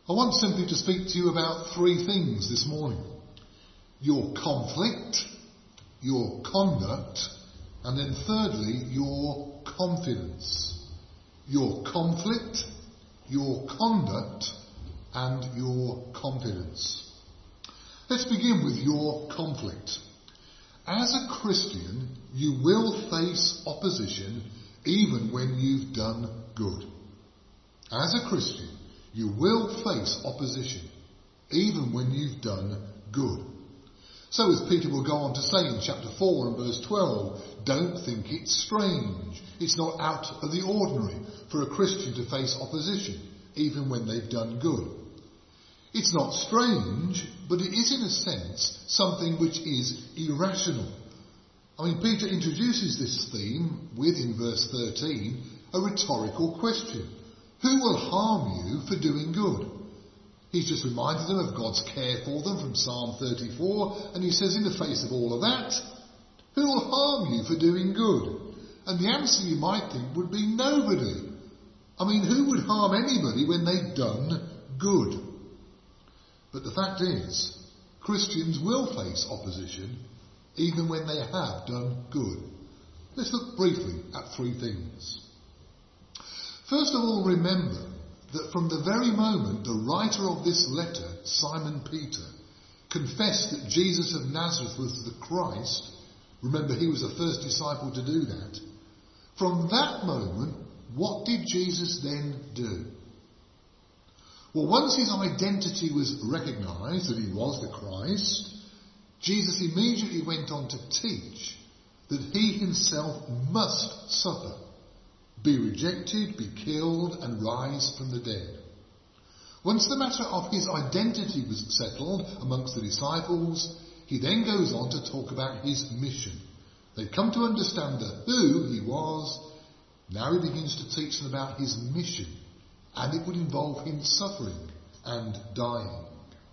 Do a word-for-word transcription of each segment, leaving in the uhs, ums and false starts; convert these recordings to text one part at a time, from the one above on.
I want simply to speak to you about three things this morning. Your conflict, your conduct, and then thirdly, your confidence. Your conflict, your conduct, and your confidence. Let's begin with your conflict. As a Christian, you will face opposition even when you've done good. As a Christian, you will face opposition even when you've done good. So as Peter will go on to say in chapter four and verse twelve, don't think it's strange. It's not out of the ordinary for a Christian to face opposition even when they've done good. It's not strange, but it is in a sense something which is irrational. I mean, Peter introduces this theme with, in verse thirteen, a rhetorical question. Who will harm you for doing good? He's just reminded them of God's care for them from Psalm thirty-four, and he says in the face of all of that, who will harm you for doing good? And the answer, you might think, would be nobody. I mean, who would harm anybody when they've done good? But the fact is, Christians will face opposition even when they have done good. Let's look briefly at three things. First of all, remember that from the very moment the writer of this letter, Simon Peter, confessed that Jesus of Nazareth was the Christ, remember he was the first disciple to do that, from that moment, what did Jesus then do? Well, once his identity was recognised, that he was the Christ, Jesus immediately went on to teach that he himself must suffer, be rejected, be killed, and rise from the dead. Once the matter of his identity was settled amongst the disciples, he then goes on to talk about his mission. They've come to understand the who he was. Now he begins to teach them about his mission, and it would involve him suffering and dying.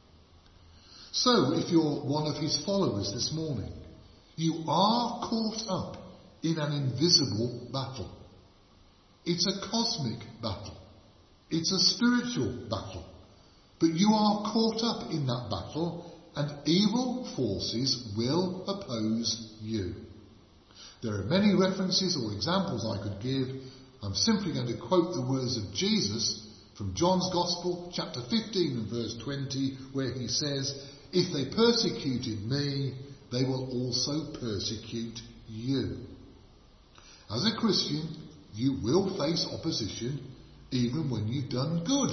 So, if you're one of his followers this morning, you are caught up in an invisible battle. It's a cosmic battle. It's a spiritual battle. But you are caught up in that battle, and evil forces will oppose you. There are many references or examples I could give. I'm simply going to quote the words of Jesus from John's Gospel, chapter fifteen and verse twenty, where he says, if they persecuted me, they will also persecute you. As a Christian, you will face opposition even when you've done good.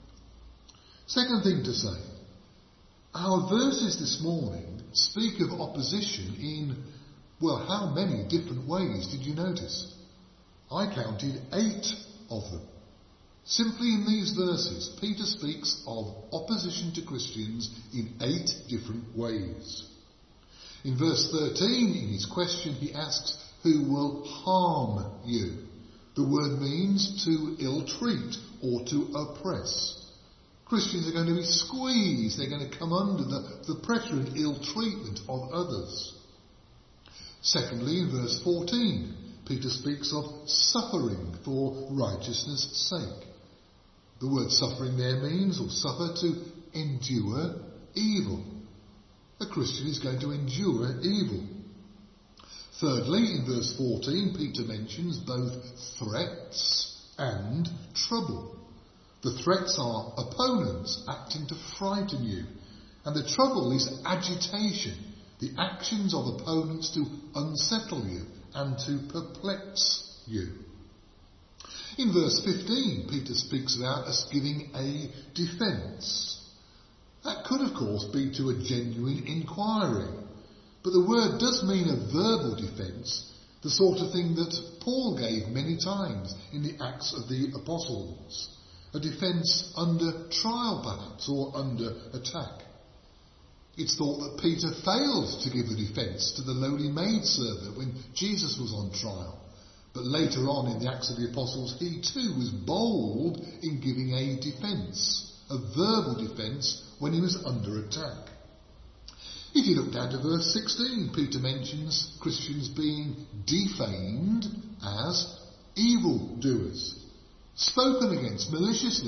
Second thing to say, our verses this morning speak of opposition in, well, how many different ways did you notice? I counted eight of them. Simply in these verses, Peter speaks of opposition to Christians in eight different ways. In verse thirteen, in his question, he asks, who will harm you? The word means to ill-treat or to oppress. Christians are going to be squeezed. They're going to come under the, the pressure and ill-treatment of others. Secondly, in verse fourteen, Peter speaks of suffering for righteousness' sake. The word suffering there means, or suffer, to endure evil. A Christian is going to endure evil. Thirdly, in verse fourteen, Peter mentions both threats and trouble. The threats are opponents acting to frighten you, and the trouble is agitation, the actions of opponents to unsettle you and to perplex you. In verse fifteen, Peter speaks about us giving a defence. That could, of course, be to a genuine inquiry, but the word does mean a verbal defence, the sort of thing that Paul gave many times in the Acts of the Apostles. A defence under trial, perhaps, or under attack. It's thought that Peter failed to give a defence to the lowly maidservant when Jesus was on trial. But later on in the Acts of the Apostles, he too was bold in giving a defence, a verbal defence, when he was under attack. If you look down to verse sixteen, Peter mentions Christians being defamed as evildoers, spoken against maliciously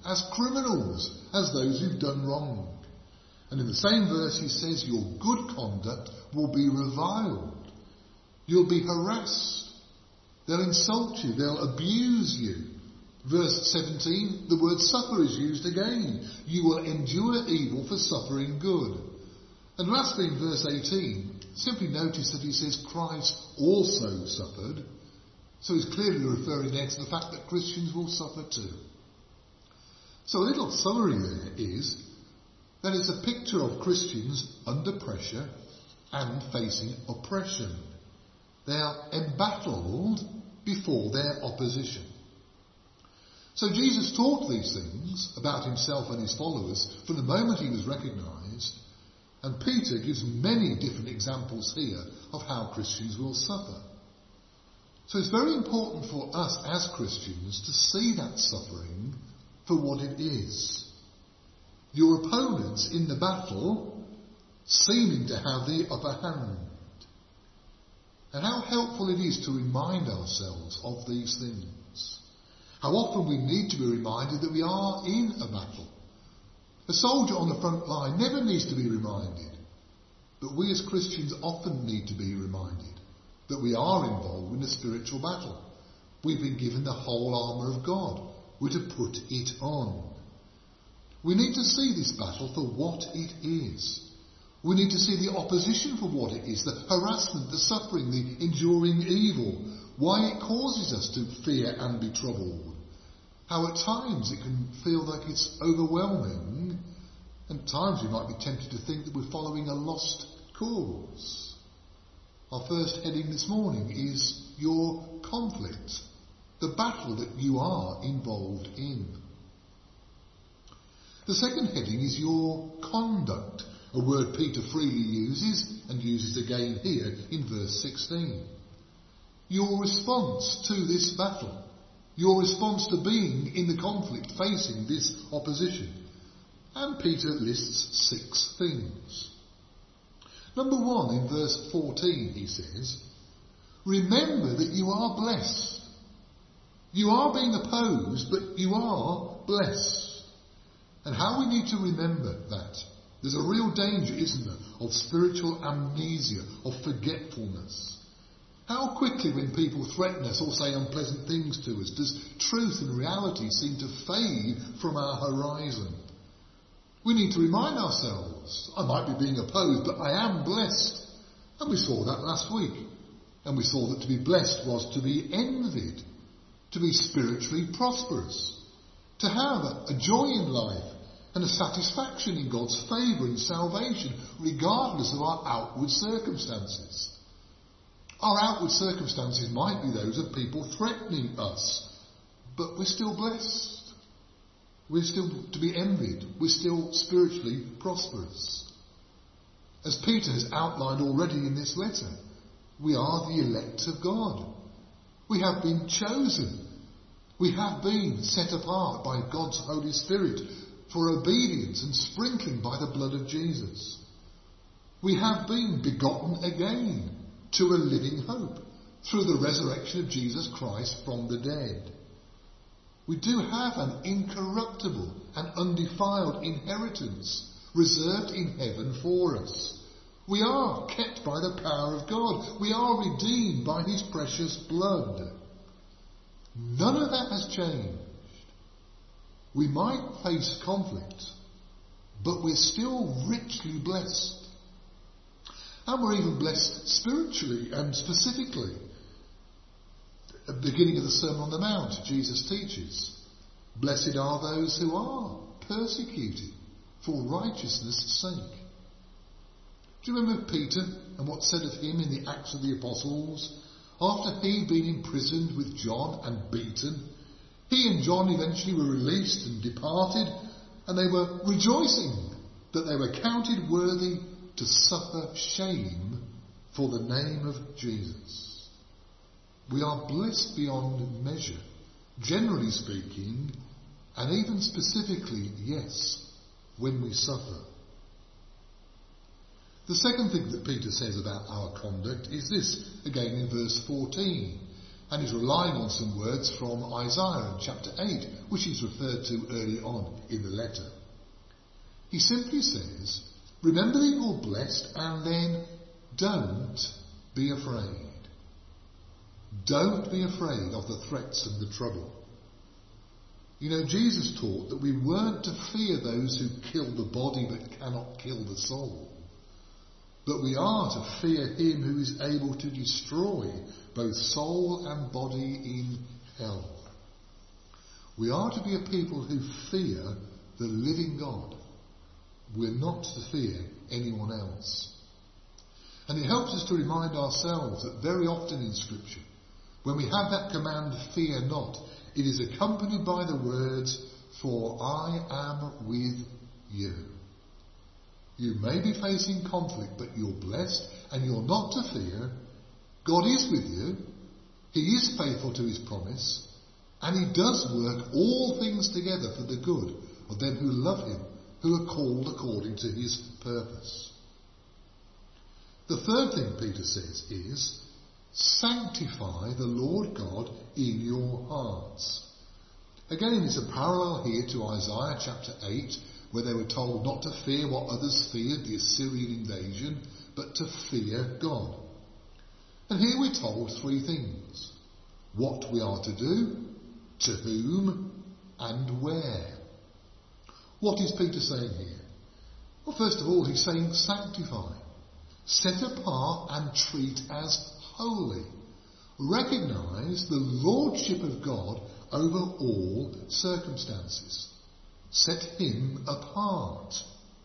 as criminals, as those who've done wrong. And in the same verse he says your good conduct will be reviled. You'll be harassed. They'll insult you. They'll abuse you. Verse seventeen, the word suffer is used again. You will endure evil for suffering good. And lastly in verse eighteen, simply notice that he says Christ also suffered. So he's clearly referring there to the fact that Christians will suffer too. So a little summary there is that it's a picture of Christians under pressure and facing oppression. They are embattled before their opposition. So Jesus taught these things about himself and his followers from the moment he was recognised, and Peter gives many different examples here of how Christians will suffer. So it's very important for us as Christians to see that suffering for what it is. Your opponents in the battle seeming to have the upper hand. And how helpful it is to remind ourselves of these things. How often we need to be reminded that we are in a battle. A soldier on the front line never needs to be reminded. But we as Christians often need to be reminded that we are involved in a spiritual battle. We've been given the whole armour of God. We're to put it on. We need to see this battle for what it is. We need to see the opposition for what it is, the harassment, the suffering, the enduring evil, why it causes us to fear and be troubled. How at times it can feel like it's overwhelming, and at times we might be tempted to think that we're following a lost cause. Our first heading this morning is your conflict, the battle that you are involved in. The second heading is your conduct, a word Peter freely uses and uses again here in verse sixteen. Your response to this battle, your response to being in the conflict, facing this opposition. And Peter lists six things. Number one, in verse fourteen, he says, remember that you are blessed. You are being opposed, but you are blessed. And how we need to remember that. There's a real danger, isn't there, of spiritual amnesia, of forgetfulness. How quickly when people threaten us or say unpleasant things to us, does truth and reality seem to fade from our horizon? We need to remind ourselves, I might be being opposed, but I am blessed. And we saw that last week. And we saw that to be blessed was to be envied, to be spiritually prosperous, to have a, a joy in life and a satisfaction in God's favour and salvation, regardless of our outward circumstances. Our outward circumstances might be those of people threatening us, but we're still blessed. We're still to be envied. We're still spiritually prosperous. As Peter has outlined already in this letter, we are the elect of God. We have been chosen. We have been set apart by God's Holy Spirit for obedience and sprinkling by the blood of Jesus. We have been begotten again to a living hope through the resurrection of Jesus Christ from the dead. We do have an incorruptible and undefiled inheritance reserved in heaven for us. We are kept by the power of God. We are redeemed by his precious blood. None of that has changed. We might face conflict, but we're still richly blessed. And we're even blessed spiritually and specifically. At the beginning of the Sermon on the Mount, Jesus teaches, blessed are those who are persecuted for righteousness' sake. Do you remember Peter and what's said of him in the Acts of the Apostles? After he'd been imprisoned with John and beaten, he and John eventually were released and departed, and they were rejoicing that they were counted worthy to suffer shame for the name of Jesus. We are blessed beyond measure, generally speaking, and even specifically, yes, when we suffer. The second thing that Peter says about our conduct is this, again in verse fourteen. and is relying on some words from Isaiah in chapter eight, which is referred to early on in the letter. He simply says, remember that you're blessed, and then don't be afraid. Don't be afraid of the threats and the trouble. You know, Jesus taught that we weren't to fear those who kill the body but cannot kill the soul, but we are to fear him who is able to destroy both soul and body in hell. We are to be a people who fear the living God. We're not to fear anyone else. And it helps us to remind ourselves that very often in Scripture, when we have that command, fear not, it is accompanied by the words, for I am with you. You may be facing conflict, but you're blessed and you're not to fear. God is with you. He is faithful to his promise, and he does work all things together for the good of them who love him, who are called according to his purpose. The third thing Peter says is, sanctify the Lord God in your hearts. Again, it's a parallel here to Isaiah chapter eight, where they were told not to fear what others feared, the Assyrian invasion, but to fear God. And here we're told three things: what we are to do, to whom, and where. What is Peter saying here? Well, first of all, he's saying sanctify. Set apart and treat as holy. Recognise the lordship of God over all circumstances. Set him apart.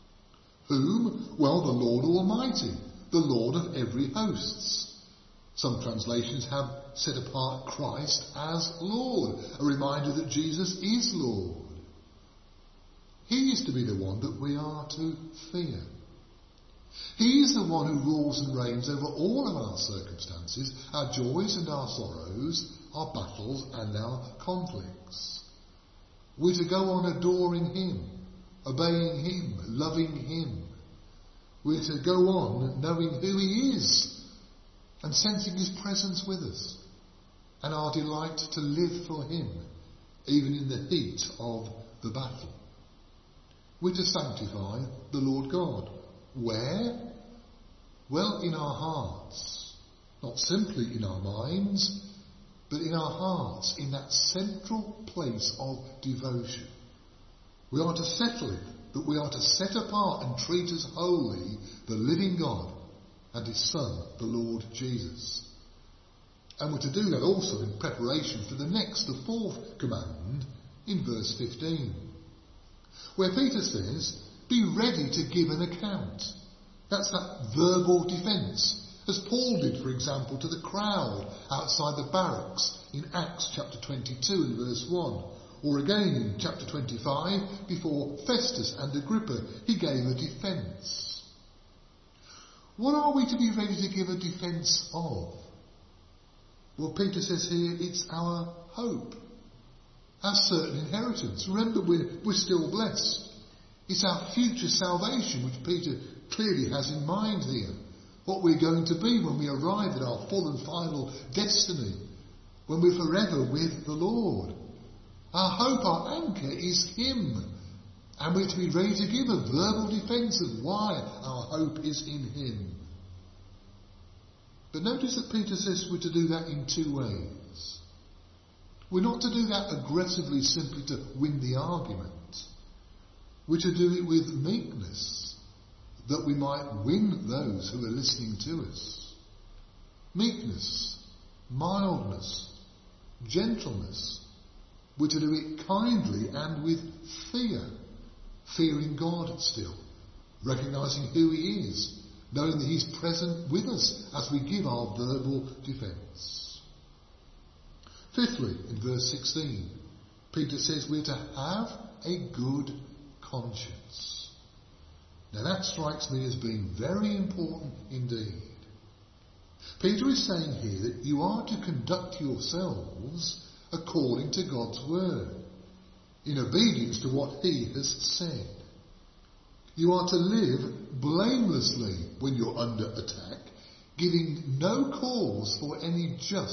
Whom? Well, the Lord Almighty, the Lord of every hosts. Some translations have set apart Christ as Lord, a reminder that Jesus is Lord. He is to be the one that we are to fear. He is the one who rules and reigns over all of our circumstances, our joys and our sorrows, our battles and our conflicts. We're to go on adoring him, obeying him, loving him. We're to go on knowing who he is and sensing his presence with us, and our delight to live for him, even in the heat of the battle. We're to sanctify the Lord God. Where? Well, in our hearts. Not simply in our minds, but in our hearts, in that central place of devotion. We are to settle it, that we are to set apart and treat as holy the living God and his Son, the Lord Jesus. And we're to do that also in preparation for the next, the fourth command, in verse fifteen, where Peter says, be ready to give an account. That's that verbal defence, as Paul did, for example, to the crowd outside the barracks in Acts chapter twenty-two and verse one. Or again in chapter twenty-five, before Festus and Agrippa, he gave a defence. What are we to be ready to give a defence of? Well, Peter says here, it's our hope, our certain inheritance. Remember, we're, we're still blessed. It's our future salvation, which Peter clearly has in mind here. What we're going to be when we arrive at our full and final destiny, when we're forever with the Lord. Our hope, our anchor is him. And we're to be ready to give a verbal defence of why our hope is in him. But notice that Peter says we're to do that in two ways. We're not to do that aggressively simply to win the argument. We're to do it with meekness, that we might win those who are listening to us. Meekness, mildness, gentleness. We're to do it kindly and with fear, fearing God still, recognising who he is, knowing that he's present with us as we give our verbal defence. Fifthly, in verse sixteen, Peter says we're to have a good conscience. Now that strikes me as being very important indeed. Peter is saying here that you are to conduct yourselves according to God's word, in obedience to what he has said. You are to live blamelessly when you're under attack, giving no cause for any just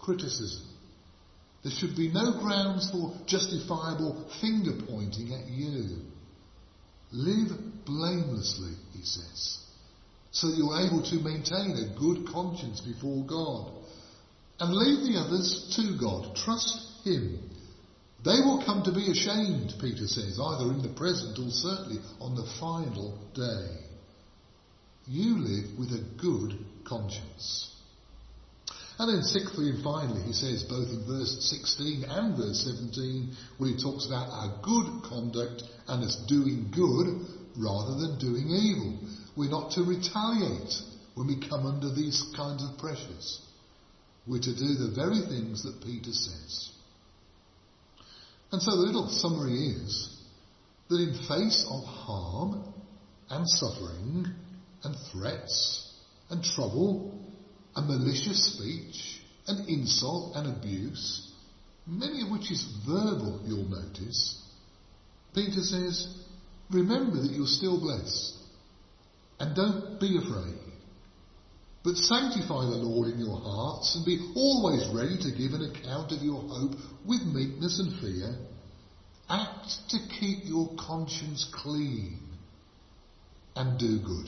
criticism. There should be no grounds for justifiable finger pointing at you. Live blamelessly, he says, so you're able to maintain a good conscience before God. And leave the others to God. Trust him. They will come to be ashamed, Peter says, either in the present or certainly on the final day. You live with a good conscience. And then sixthly and finally, he says, both in verse sixteen and verse seventeen, where he talks about our good conduct and us doing good rather than doing evil. We're not to retaliate when we come under these kinds of pressures. We're to do the very things that Peter says. And so the little summary is that in face of harm and suffering and threats and trouble and malicious speech and insult and abuse, many of which is verbal, you'll notice, Peter says, remember that you're still blessed and don't be afraid. But sanctify the Lord in your hearts and be always ready to give an account of your hope with meekness and fear. Act to keep your conscience clean and do good.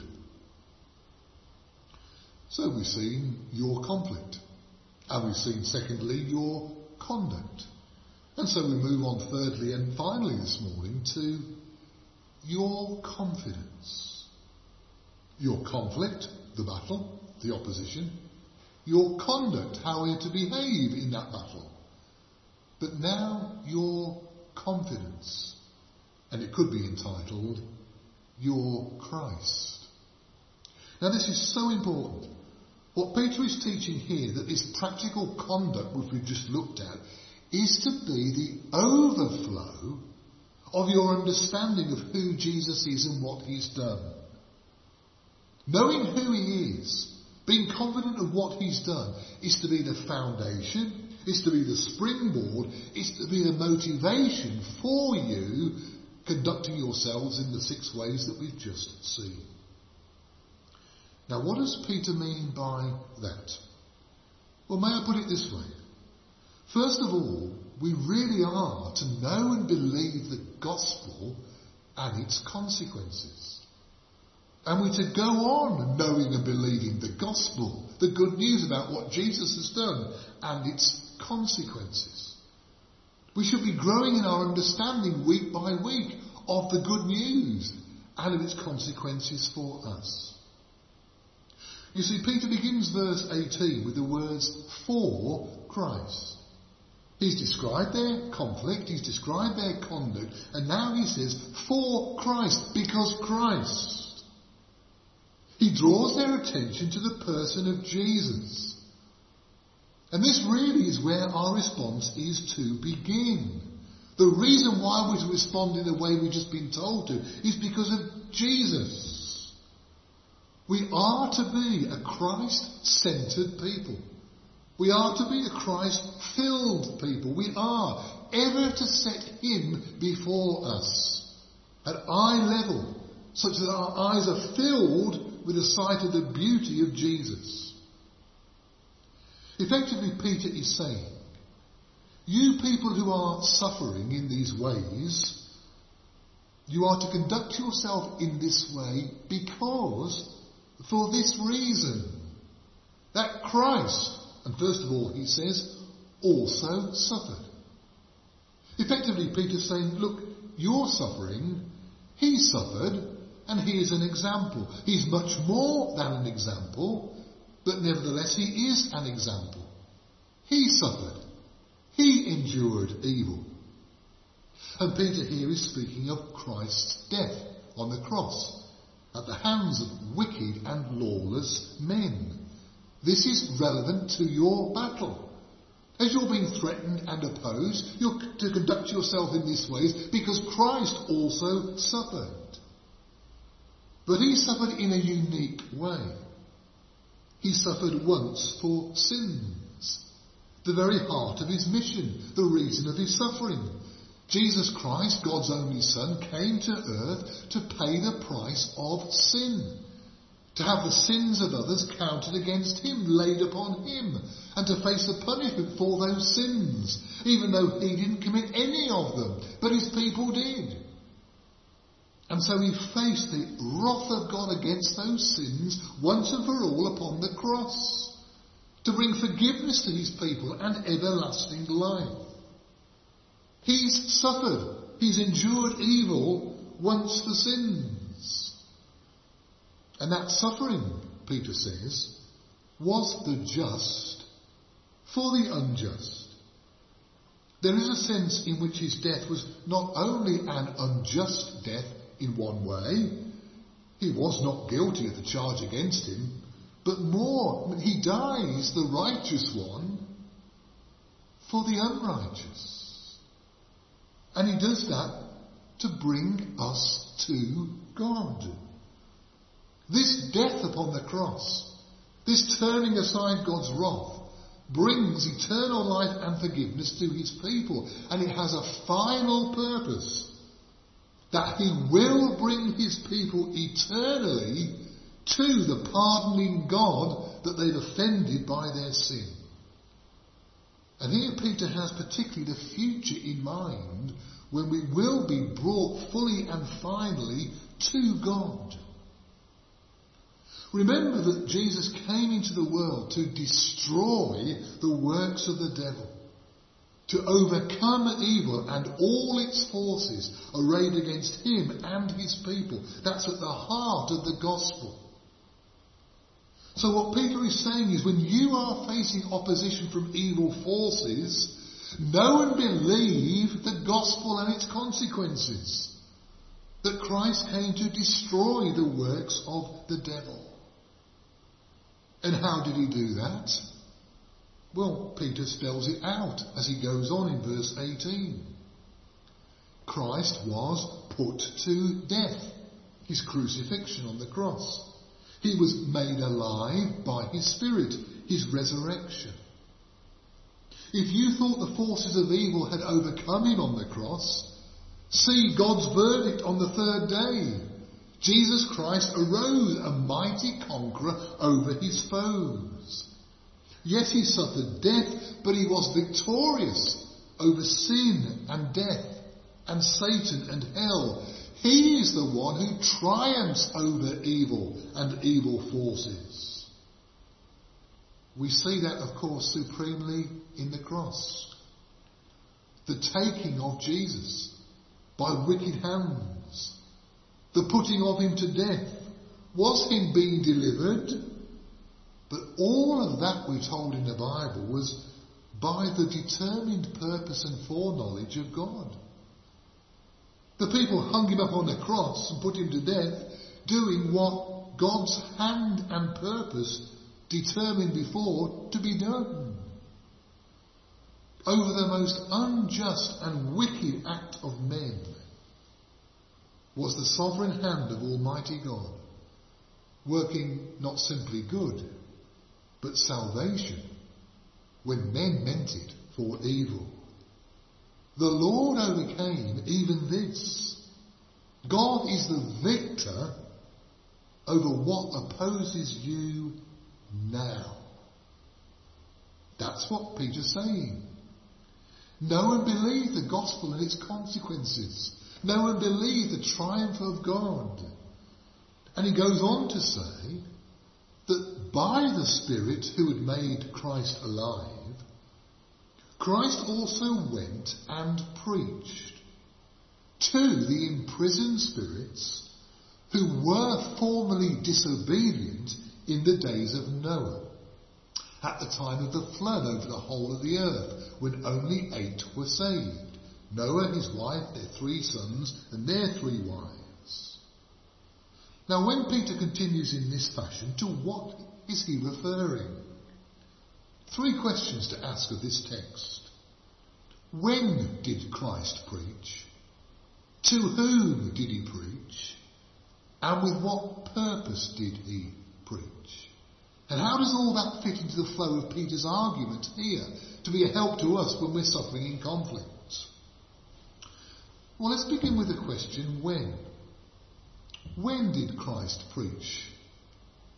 So we've seen your conflict. And we've seen, secondly, your conduct. And so we move on thirdly and finally this morning to your confidence. Your conflict, the battle, the opposition. Your conduct, how we're to behave in that battle. But now your confidence. And it could be entitled, Your Christ. Now this is so important. What Peter is teaching here, that this practical conduct which we've just looked at, is to be the overflow of your understanding of who Jesus is and what he's done. Knowing who he is, being confident of what he's done, is to be the foundation, is to be the springboard, is to be the motivation for you conducting yourselves in the six ways that we've just seen. Now, what does Peter mean by that? Well, may I put it this way? First of all, we really are to know and believe the gospel and its consequences. And we're to go on knowing and believing the gospel, the good news about what Jesus has done and its consequences. We should be growing in our understanding week by week of the good news and of its consequences for us. You see, Peter begins verse eighteen with the words, for Christ. He's described their conflict, he's described their conduct, and now he says, for Christ, because Christ. He draws their attention to the person of Jesus. And this really is where our response is to begin. The reason why we're to respond in the way we've just been told to is because of Jesus. We are to be a Christ-centred people. We are to be a Christ-filled people. We are ever to set him before us at eye level, such that our eyes are filled with the sight of the beauty of Jesus. Effectively, Peter is saying, you people who are suffering in these ways, you are to conduct yourself in this way because, for this reason, that Christ, and first of all, he says, also suffered. Effectively, Peter's saying, look, you're suffering, he suffered, and he is an example. He's much more than an example, but nevertheless he is an example. He suffered. He endured evil. And Peter here is speaking of Christ's death on the cross at the hands of wicked and lawless men. This is relevant to your battle. As you're being threatened and opposed, you're to conduct yourself in this way because Christ also suffered. But he suffered in a unique way. He suffered once for sins, the very heart of his mission, the reason of his suffering. Jesus Christ, God's only Son, came to earth to pay the price of sin. to have the sins of others counted against him, laid upon him, and to face the punishment for those sins, even though he didn't commit any of them, but his people did. And so he faced the wrath of God against those sins once and for all upon the cross, to bring forgiveness to his people and everlasting life. He's suffered, he's endured evil once for sins. And that suffering, Peter says, was the just for the unjust. There is a sense in which his death was not only an unjust death in one way, he was not guilty of the charge against him, but more, he dies, the righteous one, for the unrighteous. And he does that to bring us to God. This death upon the cross, this turning aside God's wrath, brings eternal life and forgiveness to his people. And it has a final purpose, that he will bring his people eternally to the pardoning God that they've offended by their sin. And here Peter has particularly the future in mind, when we will be brought fully and finally to God. Remember that Jesus came into the world to destroy the works of the devil, to overcome evil and all its forces arrayed against him and his people. That's at the heart of the gospel. So what Peter is saying is, when you are facing opposition from evil forces, know and believe the gospel and its consequences. That Christ came to destroy the works of the devil. And how did he do that? Well, Peter spells it out as he goes on in verse eighteen. Christ was put to death, his crucifixion on the cross. He was made alive by his Spirit, his resurrection. If you thought the forces of evil had overcome him on the cross, see God's verdict on the third day. Jesus Christ arose a mighty conqueror over his foes. Yes, he suffered death, but he was victorious over sin and death and Satan and hell. He is the one who triumphs over evil and evil forces. We see that, of course, supremely in the cross. The taking of Jesus by wicked hands, the putting of him to death, was him being delivered. But all of that, we're told in the Bible, was by the determined purpose and foreknowledge of God. The people hung him up on the cross and put him to death, doing what God's hand and purpose determined before to be done. Over the most unjust and wicked act of men was the sovereign hand of Almighty God, working not simply good, but salvation, when men meant it for evil. The Lord overcame even this. God is the victor over what opposes you now. That's what Peter's saying. Know and believe the gospel and its consequences. Know and believe the triumph of God. And he goes on to say that by the Spirit who had made Christ alive, Christ also went and preached to the imprisoned spirits who were formerly disobedient in the days of Noah, at the time of the flood over the whole of the earth, when only eight were saved: Noah, his wife, their three sons, and their three wives. Now, when Peter continues in this fashion, to what is he referring? Three questions to ask of this text. When did Christ preach? To whom did he preach? And with what purpose did he preach? And how does all that fit into the flow of Peter's argument here to be a help to us when we're suffering in conflict? Well, let's begin with the question, when? When did Christ preach?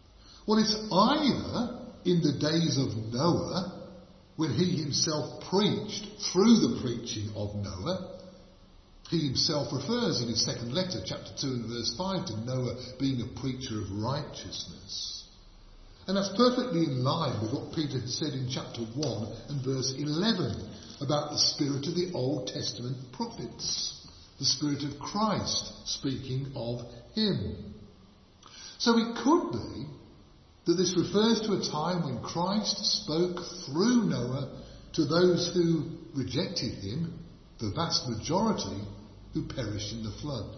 Well, it's either in the days of Noah, when he himself preached through the preaching of Noah. He himself refers in his second letter, chapter two and verse five, to Noah being a preacher of righteousness. And that's perfectly in line with what Peter had said in chapter one and verse eleven about the spirit of the Old Testament prophets, the spirit of Christ speaking of him. So it could be that this refers to a time when Christ spoke through Noah to those who rejected him, the vast majority who perished in the flood.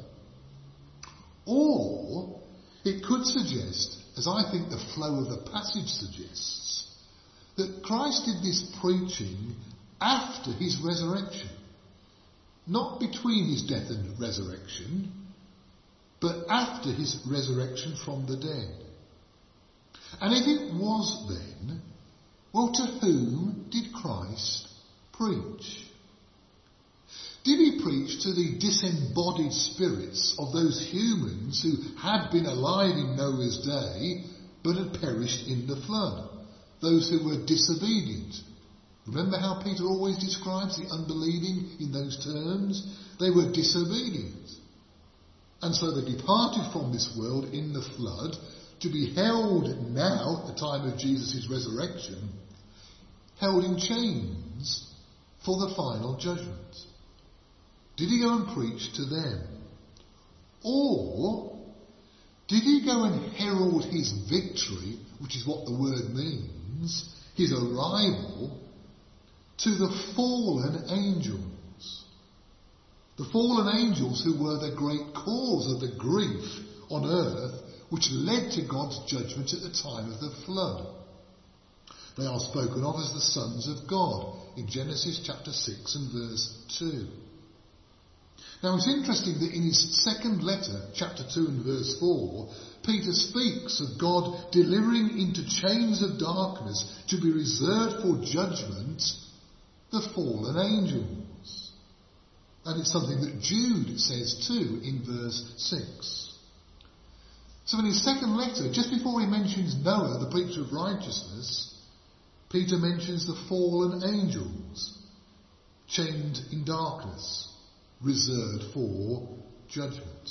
Or it could suggest, as I think the flow of the passage suggests, that Christ did this preaching after his resurrection. Not between his death and resurrection, but after his resurrection from the dead. And if it was then, well, to whom did Christ preach? Did he preach to the disembodied spirits of those humans who had been alive in Noah's day but had perished in the flood? Those who were disobedient. Remember how Peter always describes the unbelieving in those terms? They were disobedient. And so they departed from this world in the flood to be held now, at the time of Jesus' resurrection, held in chains for the final judgment. Did he go and preach to them? Or did he go and herald his victory, which is what the word means, his arrival, to the fallen angels? The fallen angels who were the great cause of the grief on earth which led to God's judgment at the time of the flood. They are spoken of as the sons of God in Genesis chapter six and verse two. Now it's interesting that in his second letter, chapter two and verse four, Peter speaks of God delivering into chains of darkness to be reserved for judgment the fallen angels. And it's something that Jude says too in verse six. So in his second letter, just before he mentions Noah, the preacher of righteousness, Peter mentions the fallen angels, chained in darkness, reserved for judgment.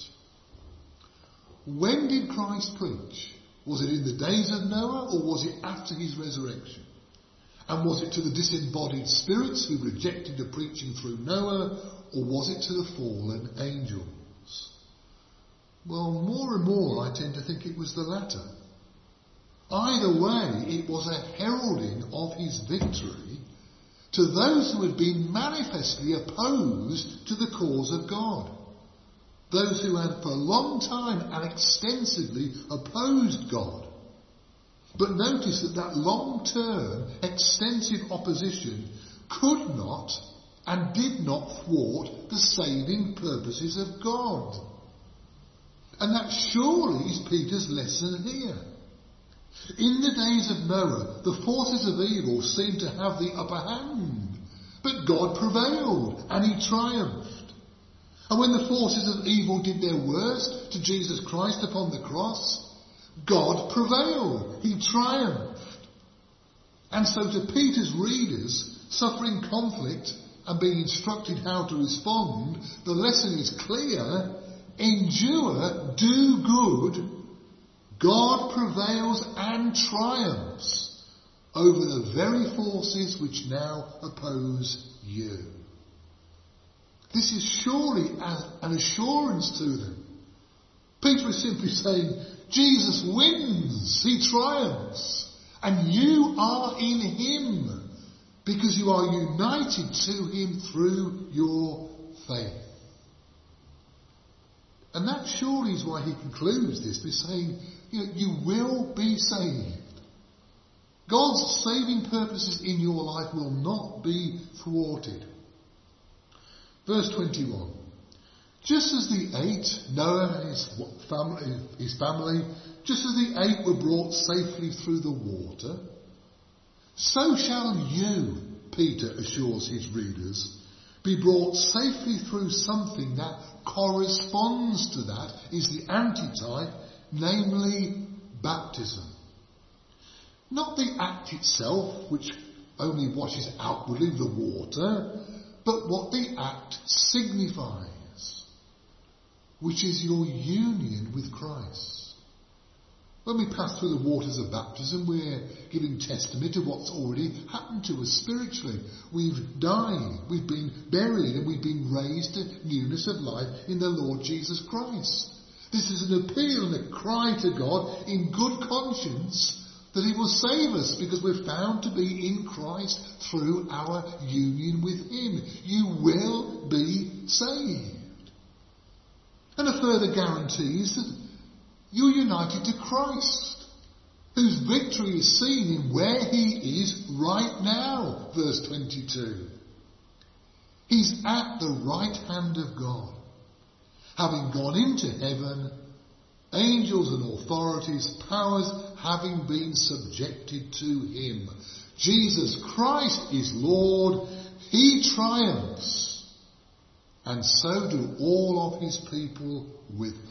When did Christ preach? Was it in the days of Noah, or was it after his resurrection? And was it to the disembodied spirits who rejected the preaching through Noah, or was it to the fallen angels? Well, more and more I tend to think it was the latter. Either way, it was a heralding of his victory to those who had been manifestly opposed to the cause of God. Those who had for a long time and extensively opposed God. But notice that that long-term, extensive opposition could not and did not thwart the saving purposes of God. And that surely is Peter's lesson here. In the days of Noah, the forces of evil seemed to have the upper hand, but God prevailed and he triumphed. And when the forces of evil did their worst to Jesus Christ upon the cross, God prevailed, he triumphed. And so to Peter's readers, suffering conflict and being instructed how to respond, the lesson is clear: endure, do good. God prevails and triumphs over the very forces which now oppose you. This is surely an assurance to them. Peter is simply saying, Jesus wins, he triumphs, and you are in him because you are united to him through your faith. And that surely is why he concludes this by saying, you know, you will be saved. God's saving purposes in your life will not be thwarted. Verse twenty-one. Just as the eight, Noah and his family, his family, just as the eight were brought safely through the water, so shall you, Peter assures his readers, be brought safely through something that corresponds to that, is the antitype, namely baptism. Not the act itself, which only washes outwardly the water, but what the act signifies, which is your union with Christ. When we pass through the waters of baptism, we're giving testimony to what's already happened to us spiritually. We've died, we've been buried, and we've been raised to newness of life in the Lord Jesus Christ. This is an appeal and a cry to God in good conscience that he will save us because we're found to be in Christ through our union with him. You will be saved. And a further guarantee is that you're united to Christ, whose victory is seen in where he is right now, verse twenty-two. He's at the right hand of God, having gone into heaven, angels and authorities, powers having been subjected to him. Jesus Christ is Lord, he triumphs, and so do all of his people with him.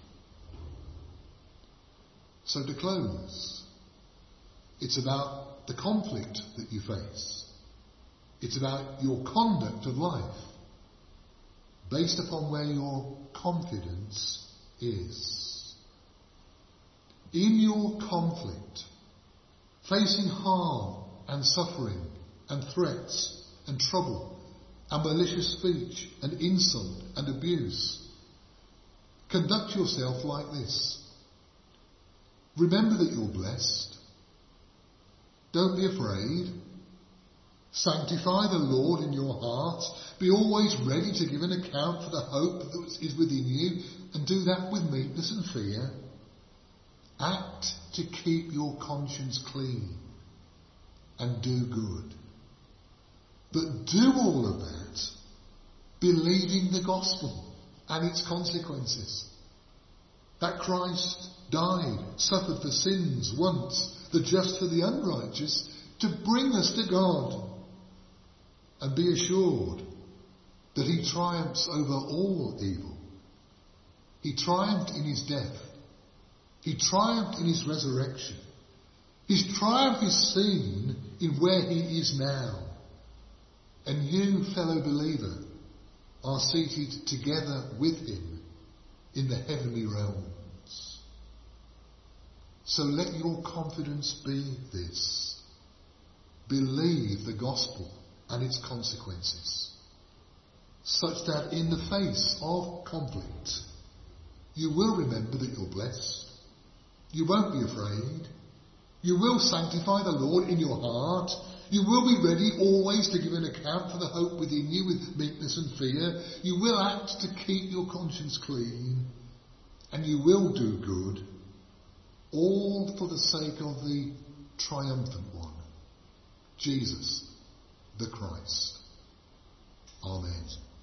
So to close, it's about the conflict that you face. It's about your conduct of life, based upon where your confidence is. In your conflict, facing harm and suffering and threats and trouble and malicious speech and insult and abuse, conduct yourself like this. Remember that you're blessed. Don't be afraid. Sanctify the Lord in your heart. Be always ready to give an account for the hope that is within you, and do that with meekness and fear. Act to keep your conscience clean and do good. But do all of that believing the gospel and its consequences. That Christ died, suffered for sins once, the just for the unrighteous, to bring us to God. And be assured that he triumphs over all evil. He triumphed in his death. He triumphed in his resurrection. His triumph is seen in where he is now. And you, fellow believer, are seated together with him in the heavenly realms. So let your confidence be this. Believe the gospel and its consequences, such that in the face of conflict, you will remember that you're blessed. You won't be afraid. You will sanctify the Lord in your heart. You will be ready always to give an account for the hope within you with meekness and fear. You will act to keep your conscience clean. And you will do good, all for the sake of the triumphant one, Jesus the Christ. Amen.